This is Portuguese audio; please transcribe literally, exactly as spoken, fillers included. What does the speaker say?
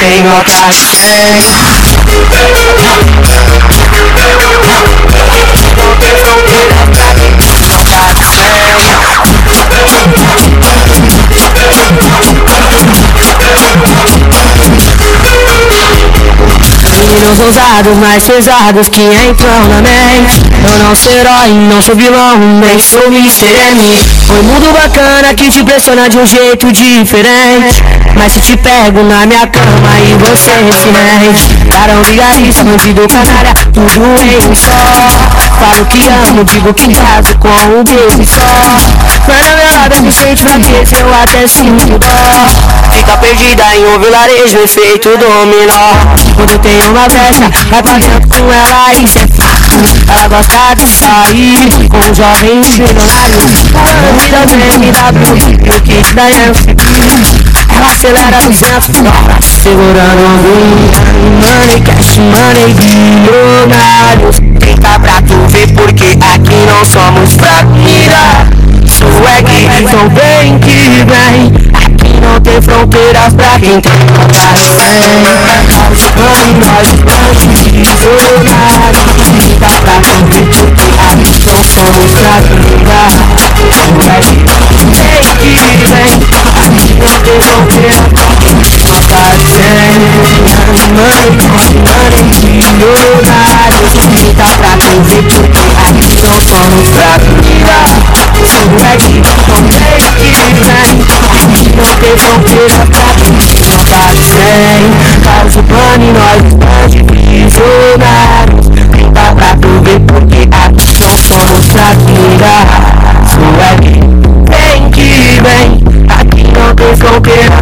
tem nota cem. Não tem fronteira pra quem tem nota cem. Meninos ousados, mais pesados que entram na mente. Eu não sou herói, não sou vilão, nem sou mister M. Foi mundo bacana que te impressiona de um jeito diferente. Mas se te pego na minha cama e você se mente. Carão, vigarista, bandido, canalha, tudo em um só. Falo que amo, digo que caso com um beijo só. Mas na minha lado me sente fraqueza, eu até sinto dó. Fica perdida em um vilarejo, efeito dominó. Quando tem uma festa, vai pra dentro com ela e cê fraco. Ela gosta de sair com um jovem milionário. Falando vida B M W e o kit da M C. Ela acelera duzentos por hora, segurando o boom. Money, cash, money, bilionários. Tenta pra tu ver porque aqui não somos fracos. Mira, swag, então vem que vem. Aqui não tem fronteiras pra quem tem nota cem. Nós vamos, nós vamos, bilionários. Tenta pra tu ver porque aqui não somos fracos. Swag, vem que vem. Aqui não tem fronteiras pra quem tem nota cem. Money, money, bilionários. Tenta pra tu ver porque aqui não somos fracos. Swag, então vem que vem. Aqui não tem fronteira pra quem tem nota cem. Carlos Urbano e nós estamos visionários. Tenta pra tu ver porque aqui não somos fraquinha. Swag, vem que vem. Aqui não tem fronteira